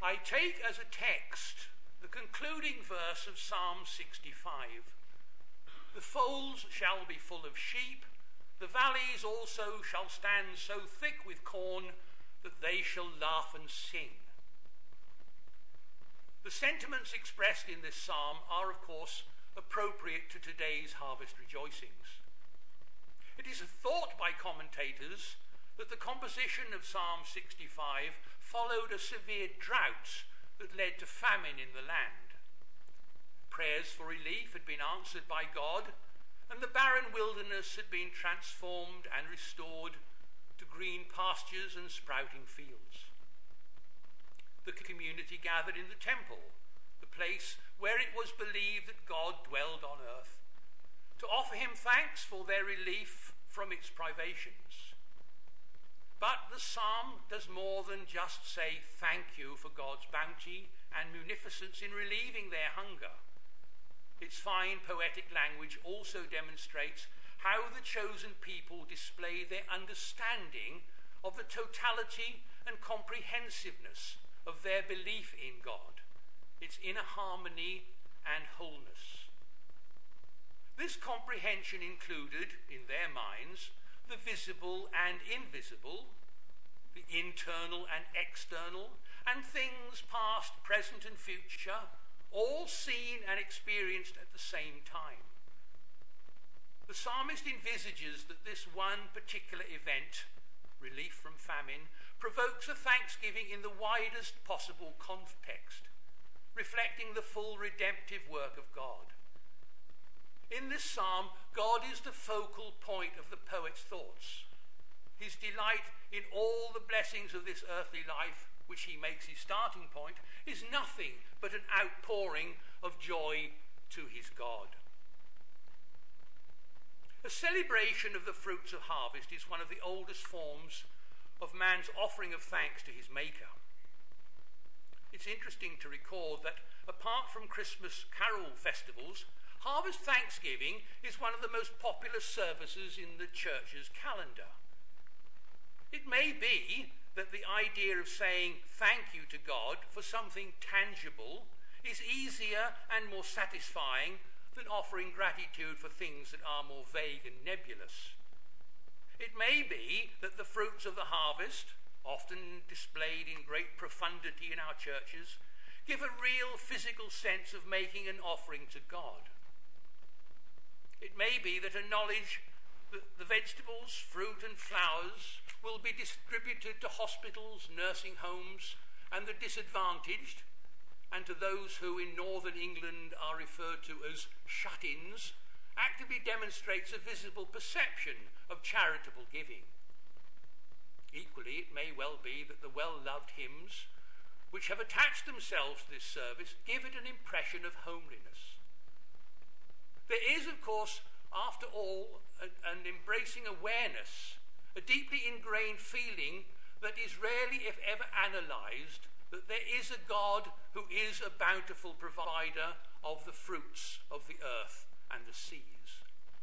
I take as a text the concluding verse of Psalm 65. The folds shall be full of sheep, the valleys also shall stand so thick with corn that they shall laugh and sing. The sentiments expressed in this psalm are, of course, appropriate to today's harvest rejoicings. It is thought by commentators that the composition of Psalm 65 followed a severe drought that led to famine in the land. Prayers for relief had been answered by God, and the barren wilderness had been transformed and restored to green pastures and sprouting fields. The community gathered in the temple, the place where it was believed that God dwelled on earth, to offer him thanks for their relief from its privations. But the psalm does more than just say thank you for God's bounty and munificence in relieving their hunger. Its fine poetic language also demonstrates how the chosen people display their understanding of the totality and comprehensiveness of their belief in God, its inner harmony and wholeness. This comprehension included, in their minds, the visible and invisible, the internal and external, and things past, present and future, all seen and experienced at the same time. The psalmist envisages that this one particular event, relief from famine, provokes a thanksgiving in the widest possible context, reflecting the full redemptive work of God. In this psalm, God is the focal point of the poet's thoughts. His delight in all the blessings of this earthly life, which he makes his starting point, is nothing but an outpouring of joy to his God. A celebration of the fruits of harvest is one of the oldest forms of man's offering of thanks to his Maker. It's interesting to record that apart from Christmas carol festivals, Harvest Thanksgiving is one of the most popular services in the church's calendar. It may be that the idea of saying thank you to God for something tangible is easier and more satisfying than offering gratitude for things that are more vague and nebulous. It may be that the fruits of the harvest, often displayed in great profundity in our churches, give a real physical sense of making an offering to God. It may be that a knowledge that the vegetables, fruit and flowers will be distributed to hospitals, nursing homes and the disadvantaged, and to those who in northern England are referred to as shut-ins, actively demonstrates a visible perception of charitable giving. Equally, it may well be that the well-loved hymns which have attached themselves to this service give it an impression of homeliness. There is, of course, after all, an embracing awareness, a deeply ingrained feeling that is rarely, if ever, analysed, that there is a God who is a bountiful provider of the fruits of the earth and the seas.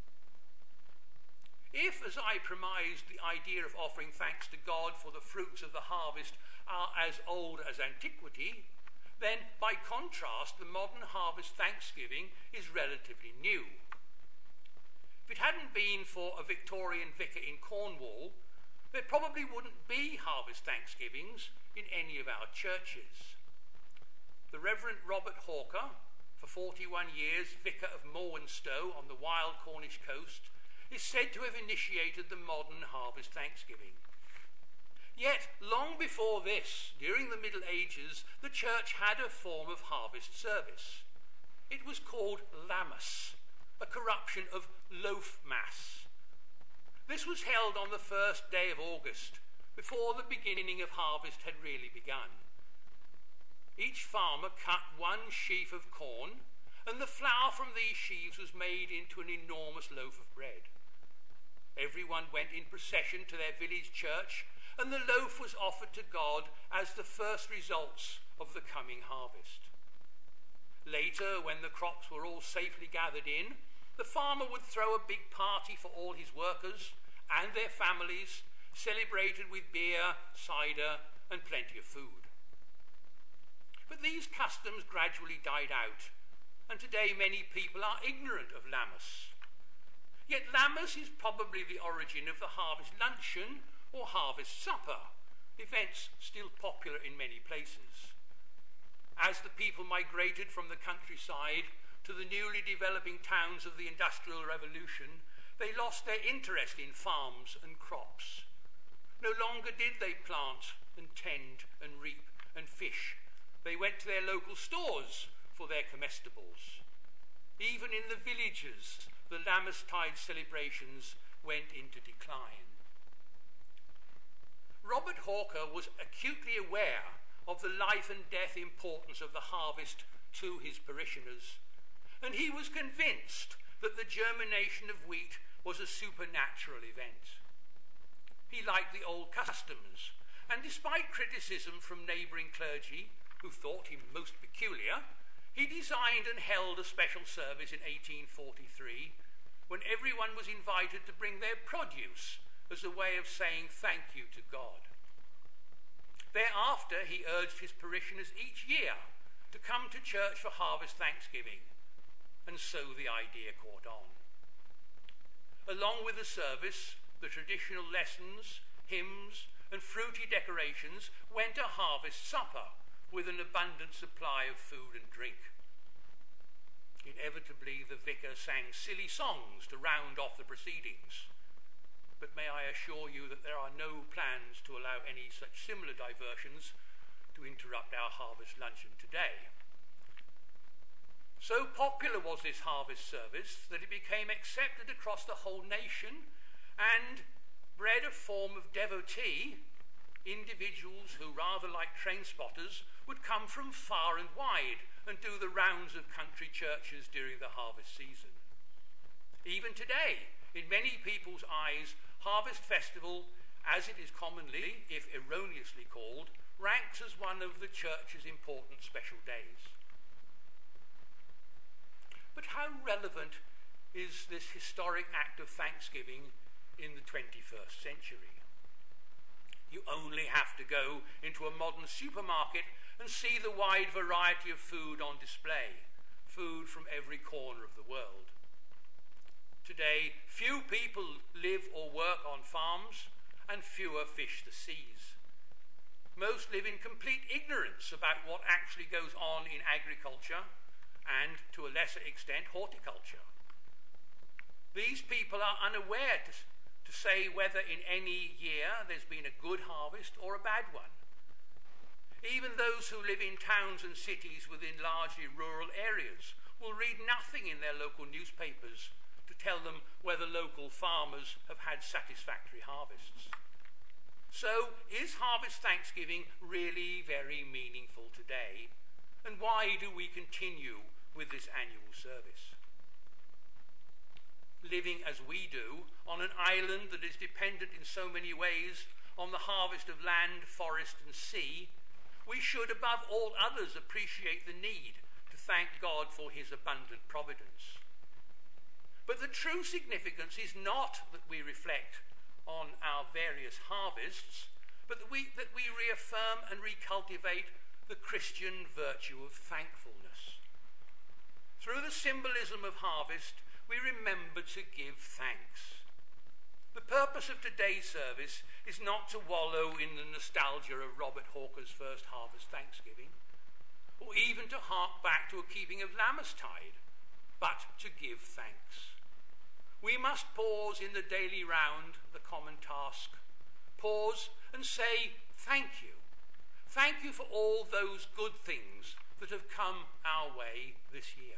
If, as I premised, the idea of offering thanks to God for the fruits of the harvest are as old as antiquity, then, by contrast, the modern harvest thanksgiving is relatively new. If it hadn't been for a Victorian vicar in Cornwall, there probably wouldn't be harvest thanksgivings in any of our churches. The Reverend Robert Hawker, for 41 years vicar of Morwenstow on the wild Cornish coast, is said to have initiated the modern harvest thanksgiving. Yet, long before this, during the Middle Ages, the church had a form of harvest service. It was called Lammas, a corruption of loaf mass. This was held on the first day of August, before the beginning of harvest had really begun. Each farmer cut one sheaf of corn, and the flour from these sheaves was made into an enormous loaf of bread. Everyone went in procession to their village church, and the loaf was offered to God as the first results of the coming harvest. Later, when the crops were all safely gathered in, the farmer would throw a big party for all his workers and their families, celebrated with beer, cider, and plenty of food. But these customs gradually died out, and today many people are ignorant of Lammas. Yet Lammas is probably the origin of the harvest luncheon or harvest supper, events still popular in many places. As the people migrated from the countryside to the newly developing towns of the Industrial Revolution, they lost their interest in farms and crops. No longer did they plant and tend and reap and fish. They went to their local stores for their comestibles. Even in the villages, the Lammastide celebrations went into decline. Robert Hawker was acutely aware of the life and death importance of the harvest to his parishioners, and he was convinced that the germination of wheat was a supernatural event. He liked the old customs, and despite criticism from neighbouring clergy, who thought him most peculiar, he designed and held a special service in 1843 when everyone was invited to bring their produce as a way of saying thank you to God. Thereafter, he urged his parishioners each year to come to church for harvest thanksgiving, and so the idea caught on. Along with the service, the traditional lessons, hymns, and fruity decorations went a harvest supper with an abundant supply of food and drink. Inevitably, the vicar sang silly songs to round off the proceedings. But may I assure you that there are no plans to allow any such similar diversions to interrupt our harvest luncheon today. So popular was this harvest service that it became accepted across the whole nation and bred a form of devotee. Individuals who, rather like train spotters, would come from far and wide and do the rounds of country churches during the harvest season. Even today, in many people's eyes, Harvest Festival, as it is commonly, if erroneously called, ranks as one of the church's important special days. But how relevant is this historic act of thanksgiving in the 21st century? You only have to go into a modern supermarket and see the wide variety of food on display, food from every corner of the world. Today, few people live or work on farms, and fewer fish the seas. Most live in complete ignorance about what actually goes on in agriculture and, to a lesser extent, horticulture. These people are unaware to say whether in any year there's been a good harvest or a bad one. Even those who live in towns and cities within largely rural areas will read nothing in their local newspapers to tell them whether local farmers have had satisfactory harvests. So, is Harvest Thanksgiving really very meaningful today? And why do we continue with this annual service? Living as we do on an island that is dependent in so many ways on the harvest of land, forest and sea, we should above all others appreciate the need to thank God for his abundant providence. But the true significance is not that we reflect on our various harvests, but that we reaffirm and recultivate the Christian virtue of thankfulness. Through the symbolism of harvest, we remember to give thanks. The purpose of today's service is not to wallow in the nostalgia of Robert Hawker's first harvest Thanksgiving, or even to hark back to a keeping of Lammastide, but to give thanks. We must pause in the daily round, the common task, pause and say thank you. Thank you for all those good things that have come our way this year.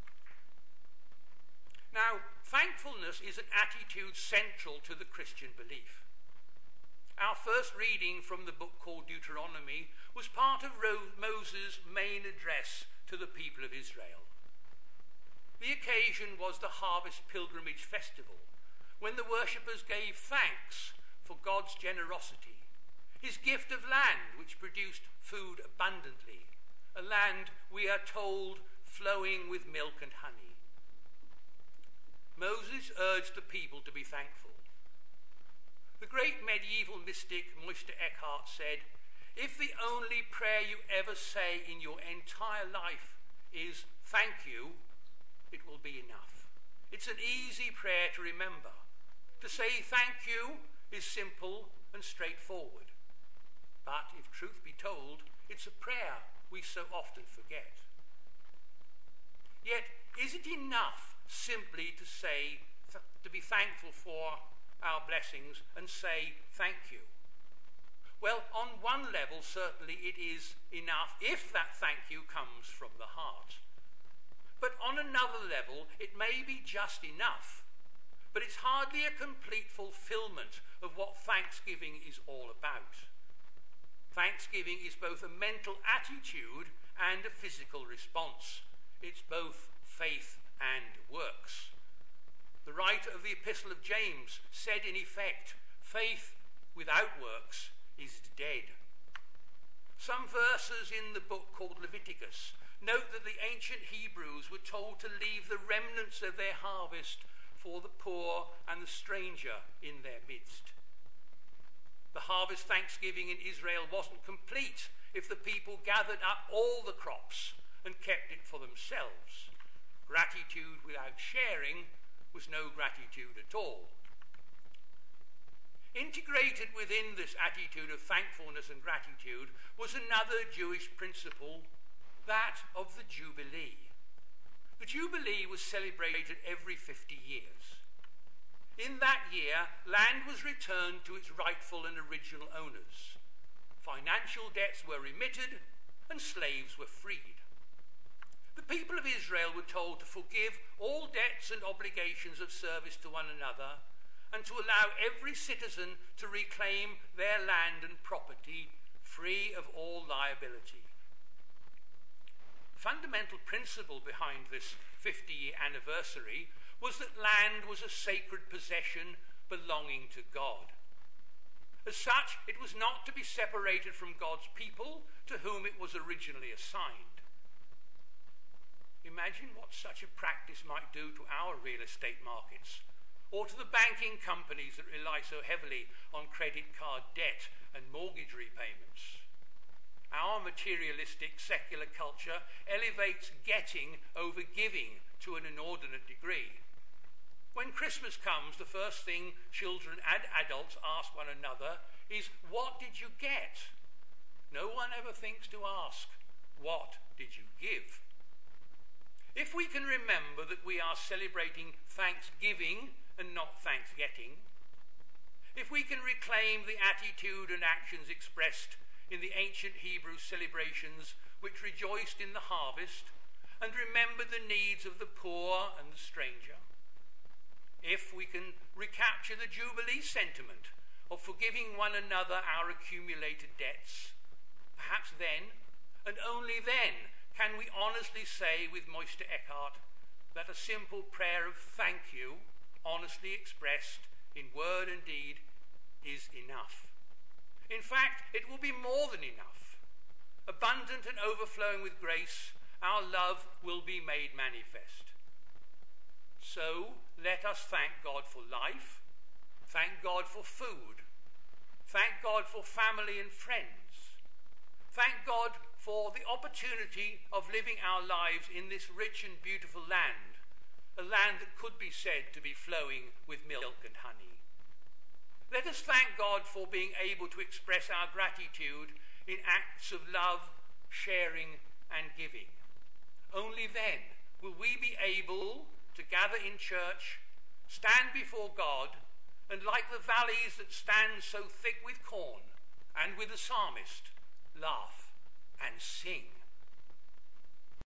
Now, thankfulness is an attitude central to the Christian belief. Our first reading from the book called Deuteronomy was part of Moses' main address to the people of Israel. The occasion was the Harvest Pilgrimage Festival, when the worshippers gave thanks for God's generosity, his gift of land which produced food abundantly, a land, we are told, flowing with milk and honey. Moses urged the people to be thankful. The great medieval mystic Meister Eckhart said, if the only prayer you ever say in your entire life is thank you, it will be enough. It's an easy prayer to remember. To say thank you is simple and straightforward. But if truth be told, it's a prayer we so often forget. Yet, is it enough simply to say, to be thankful for our blessings and say thank you? Well, on one level, certainly it is enough if that thank you comes from the heart. But on another level, it may be just enough, but it's hardly a complete fulfillment of what thanksgiving is all about. Thanksgiving is both a mental attitude and a physical response. It's both faith and works. The writer of the Epistle of James said in effect, faith without works is dead. Some verses in the book called Leviticus note that the ancient Hebrews were told to leave the remnants of their harvest for the poor and the stranger in their midst. The harvest thanksgiving in Israel wasn't complete if the people gathered up all the crops and kept it for themselves. Gratitude without sharing was no gratitude at all. Integrated within this attitude of thankfulness and gratitude was another Jewish principle, that of the Jubilee. The Jubilee was celebrated every 50 years. In that year, land was returned to its rightful and original owners. Financial debts were remitted and slaves were freed. The people of Israel were told to forgive all debts and obligations of service to one another and to allow every citizen to reclaim their land and property free of all liability. The fundamental principle behind this 50-year anniversary was that land was a sacred possession belonging to God. As such, it was not to be separated from God's people to whom it was originally assigned. Imagine what such a practice might do to our real estate markets, or to the banking companies that rely so heavily on credit card debt and mortgage repayments. Our materialistic secular culture elevates getting over giving to an inordinate degree. When Christmas comes, the first thing children and adults ask one another is, what did you get? No one ever thinks to ask, what did you give? If we can remember that we are celebrating thanksgiving and not thanksgetting, if we can reclaim the attitude and actions expressed in the ancient Hebrew celebrations which rejoiced in the harvest and remembered the needs of the poor and the stranger, if we can recapture the Jubilee sentiment of forgiving one another our accumulated debts, perhaps then, and only then, can we honestly say with Meister Eckhart that a simple prayer of thank you, honestly expressed in word and deed, is enough. In fact, it will be more than enough. Abundant and overflowing with grace, our love will be made manifest. So, let us thank God for life, thank God for food, thank God for family and friends, thank God for the opportunity of living our lives in this rich and beautiful land, a land that could be said to be flowing with milk and honey. Let us thank God for being able to express our gratitude in acts of love, sharing, and giving. Only then will we be able to gather in church, stand before God, and like the valleys that stand so thick with corn, and with the psalmist, laugh and sing.